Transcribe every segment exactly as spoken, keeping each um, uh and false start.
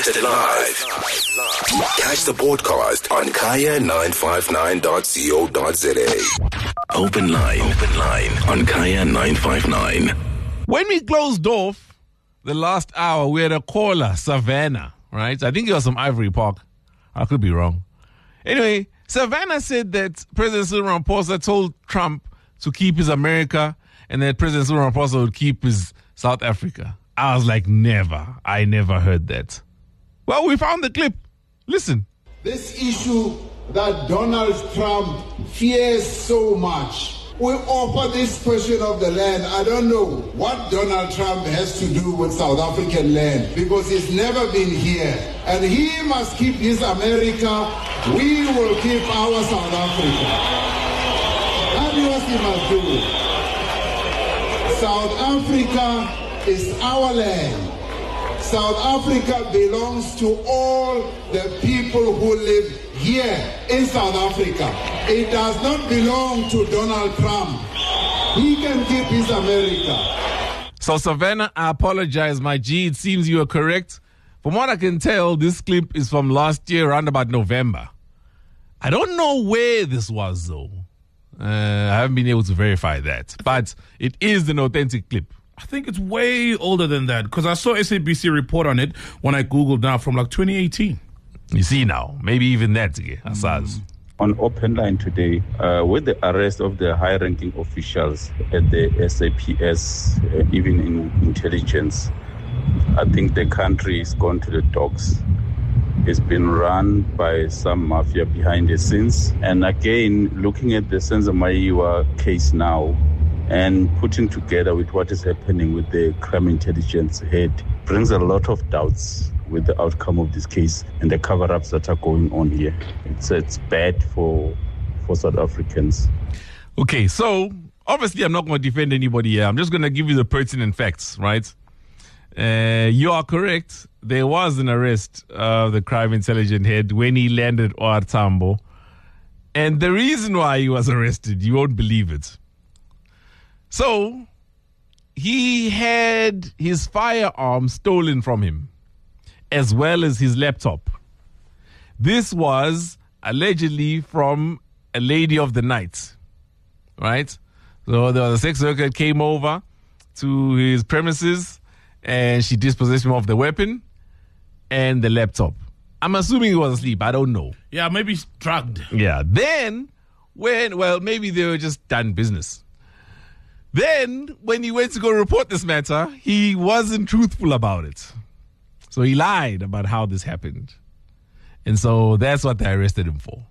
Broadcasted live. Catch the podcast on kaya nine five nine dot co dot za. Open line. Open line on Kaya nine five nine. When we closed off the last hour, we had a caller, Savannah, right? I think it was from Ivory Park. I could be wrong. Anyway, Savannah said that President Cyril Ramaphosa told Trump to keep his America and that President Cyril Ramaphosa would keep his South Africa. I was like, never. I never heard that. Well, we found the clip. Listen. This issue that Donald Trump fears so much. We offer this question of the land. I don't know what Donald Trump has to do with South African land because he's never been here. And he must keep his America. We will keep our South Africa. That is what he must do. South Africa is our land. South Africa belongs to all the people who live here in South Africa. It does not belong to Donald Trump. He can keep his America. So, Savannah, I apologize, my G. It seems you are correct. From what I can tell, this clip is from last year, around about November. I don't know where this was, though. Uh, I haven't been able to verify that. But it is an authentic clip. I think it's way older than that because I saw S A B C report on it when I Googled now from like twenty eighteen. You see now, maybe even that again. Mm. On Open Line today, uh, with the arrest of the high-ranking officials at the S A P S, uh, even in intelligence, I think the country is gone to the dogs. It's been run by some mafia behind the scenes. And again, looking at the Senzo Mayiwa case now, and putting together with what is happening with the crime intelligence head brings a lot of doubts with the outcome of this case and the cover-ups that are going on here. It's it's bad for for South Africans. Okay, so obviously I'm not going to defend anybody here. I'm just going to give you the pertinent facts, right? Uh, you are correct. There was an arrest of the crime intelligence head when he landed O R Tambo. And the reason why he was arrested, you won't believe it. So, he had his firearm stolen from him, as well as his laptop. This was allegedly from a lady of the night, right? So, the sex worker came over to his premises, and she dispossessed him of the weapon and the laptop. I'm assuming he was asleep. I don't know. Yeah, maybe drugged. Yeah. Then, when, well, maybe they were just done business. Then, when he went to go report this matter, he wasn't truthful about it. So he lied about how this happened. And so that's what they arrested him for.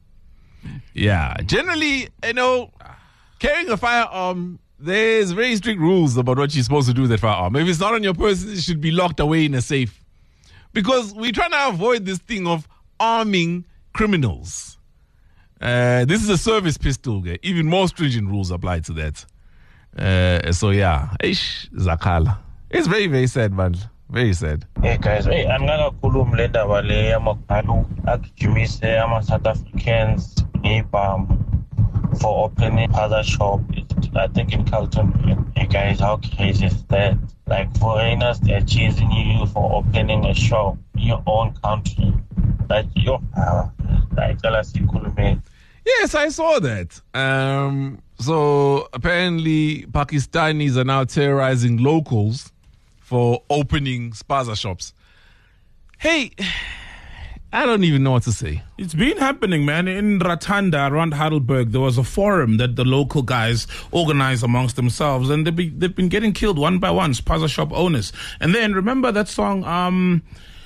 Yeah. Generally, you know, carrying a firearm, there's very strict rules about what you're supposed to do with that firearm. If it's not on your person, it should be locked away in a safe. Because we're trying to avoid this thing of arming criminals. Uh, this is a service pistol. Okay? Even more stringent rules apply to that. Uh, so yeah, ish Zakala. It's very, very sad, man. Very sad. Hey guys, hey, I'm gonna kulum leda wale amakalu akijumise ama South Africans um, for opening other shop. I think in Carlton. Hey guys, how crazy is that? Like foreigners, they're chasing you for opening a shop in your own country. Like yo, uh, like kulume. Yes, I saw that. Um, so apparently Pakistanis are now terrorizing locals for opening spaza shops. Hey, I don't even know what to say. It's been happening, man. In Ratanda, around Heidelberg, there was a forum that the local guys organized amongst themselves, and they've been, they've been getting killed one by one, spaza shop owners. And then, remember that song, um...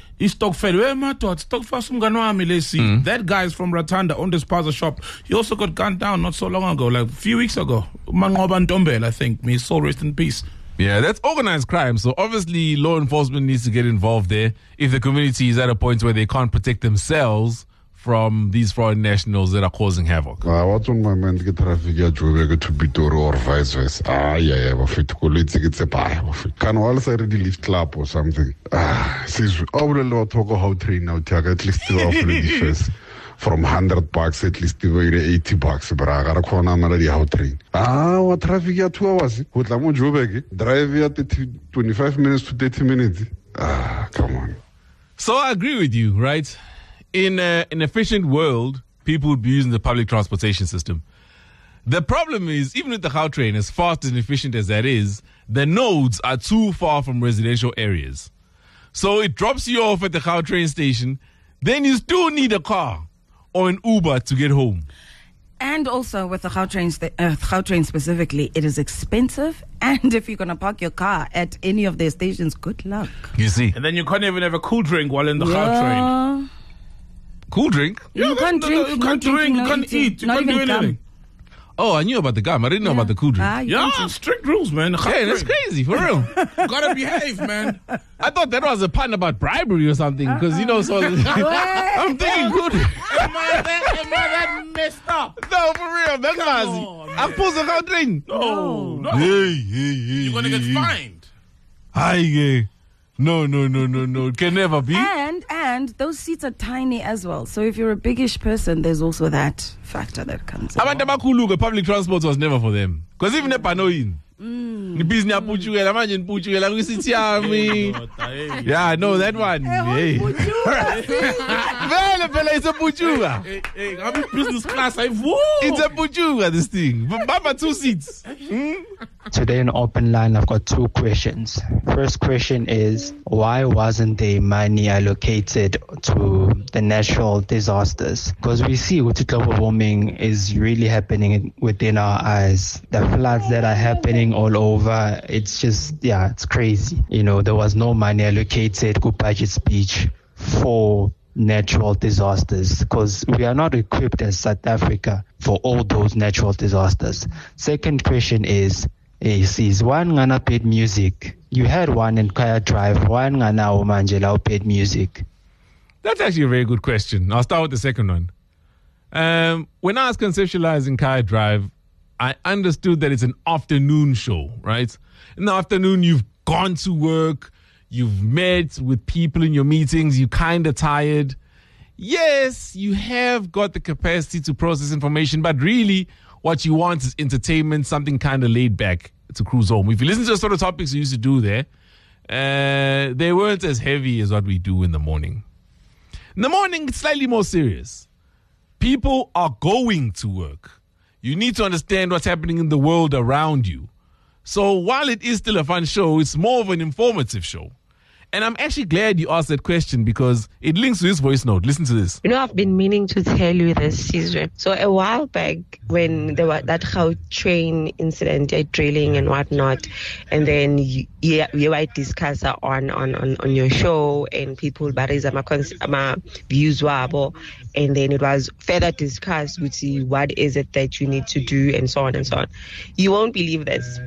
Mm. That guy is from Ratanda, owned this spaza shop. He also got gunned down not so long ago, like a few weeks ago. Mangoban Ntombela, I think. May his soul rest in peace. Yeah, that's organized crime. So obviously law enforcement needs to get involved there if the community is at a point where they can't protect themselves from these foreign nationals that are causing havoc. Uh, what's on my mind? Get traffic to Pitori or vice versa. Ah, yeah, yeah. If it could, it's a buy. Can also already lift club or something. Ah, since overall talk how train now take at least off the first from hundred bucks at least to eighty bucks. But I got a corner already how train. Ah, what traffic at two hours? What I'm going drive at twenty-five minutes to thirty minutes. Ah, come on. So I agree with you, right? In a, an efficient world, people would be using the public transportation system. The problem is, even with the Gautrain, as fast and efficient as that is, the nodes are too far from residential areas. So it drops you off at the Gautrain station, then you still need a car or an Uber to get home. And also with the Gautrain, st- uh, Gautrain specifically, it is expensive. And if you're going to park your car at any of their stations, good luck. You see. And then you can't even have a cool drink while in the Yeah. Gautrain. Cool drink? You can't no, drink, no, you no can't drinking, drink, you no can't eating, eat, you not can't do even gum. anything. Oh, I knew about the gum. I didn't know about the cool drink. Ah, you Yeah, can't drink. strict rules, man. The Yeah, that's Gautrain. crazy, for real. Gotta behave, man. I thought that was a pun about bribery or something, because, you know, so I'm thinking good. Am I that, am I that messed up? No, for real, that's Mazi. on, I'm supposed to go drink. No, no. Hey, hey, hey. You're gonna get fined. Hi, yeah. No, no, no, no, no. It can never be. And and those seats are tiny as well. So if you're a biggish person, there's also that factor that comes in. Abantu abakhulu public transport was never for them. Because even if I know in. Nibhizi niyapuchukela manje nipuchukela kwisithi yami. Yeah, I know that one. Hey. Vele phela it's a puchuka. Hey, hey, I'm in business class. I woo. It's a puchuka, this thing. But Mama, two seats. Today in Open Line, I've got two questions. First question is, why wasn't there money allocated to the natural disasters? Because we see what global warming is really happening within our eyes. The floods that are happening all over, it's just, yeah, it's crazy. You know, there was no money allocated to budget speech for natural disasters because we are not equipped as South Africa for all those natural disasters. Second question is, is, is one Ngana paid music? You had one in Kaya Drive, one Ngana Manjela paid music. That's actually a very good question. I'll start with the second one. Um, when I was conceptualizing Kaya Drive, I understood that it's an afternoon show, right? In the afternoon, you've gone to work, you've met with people in your meetings, you're kind of tired. Yes, you have got the capacity to process information, but really what you want is entertainment, something kind of laid back to cruise home. If you listen to the sort of topics we used to do there, uh, they weren't as heavy as what we do in the morning. In the morning, it's slightly more serious. People are going to work. You need to understand what's happening in the world around you. So while it is still a fun show, it's more of an informative show. And I'm actually glad you asked that question because it links to his voice note. Listen to this. You know, I've been meaning to tell you this, Caesar. So a while back, when there was that Gautrain incident, uh, drilling and whatnot, and then you, you, you might discuss on, on, on, on your show, and people raise my views wabo, and then it was further discussed with you, what is it that you need to do, and so on and so on. You won't believe this.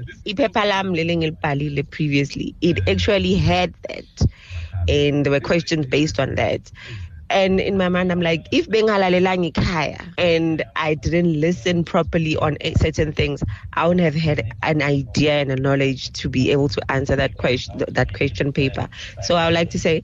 Previously, it actually had that. And there were questions based on that. And in my mind, I'm like, if Bengalalelangi Kaya and I didn't listen properly on certain things, I wouldn't have had an idea and a knowledge to be able to answer that question, that question paper. So I would like to say,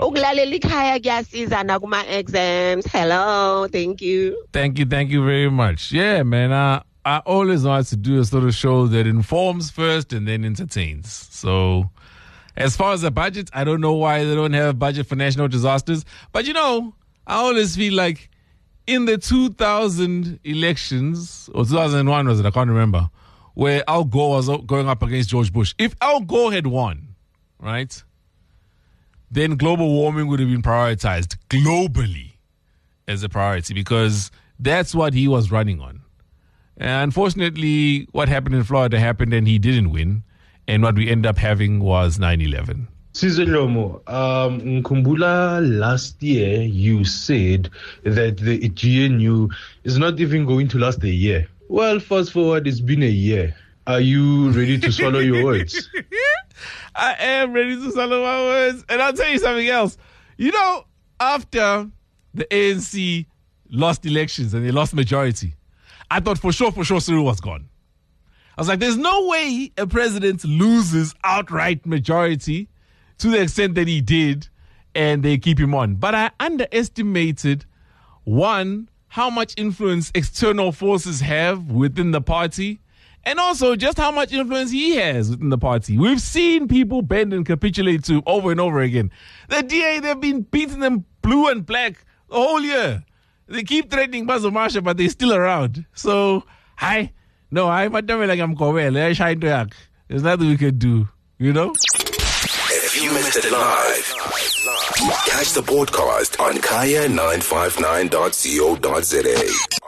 exams. Hello, thank you. Thank you, thank you very much. Yeah, man, I, I always wanted to do a sort of show that informs first and then entertains. So as far as the budget, I don't know why they don't have a budget for national disasters. But, you know, I always feel like in the two thousand elections, or two thousand one was it, I can't remember, where Al Gore was going up against George Bush. If Al Gore had won, right, then global warming would have been prioritized globally as a priority because that's what he was running on. And unfortunately, what happened in Florida happened and he didn't win. And what we end up having was nine eleven. Caesar Lomo, um, Nkumbula, last year you said that the G N U is not even going to last a year. Well, fast forward, it's been a year. Are you ready to swallow your words? I am ready to swallow my words. And I'll tell you something else. You know, after the A N C lost elections and they lost majority, I thought for sure, for sure, Cyril was gone. I was like, there's no way a president loses outright majority to the extent that he did and they keep him on. But I underestimated, one, how much influence external forces have within the party And also just how much influence he has within the party. We've seen people bend and capitulate to over and over again. The D A, they've been beating them blue and black the whole year. They keep threatening Bazo Marsha, but they're still around. So, hi. No, I'm not like I'm There's nothing we can do, you know? If you missed it live, catch the podcast on kaya nine five nine dot co dot za.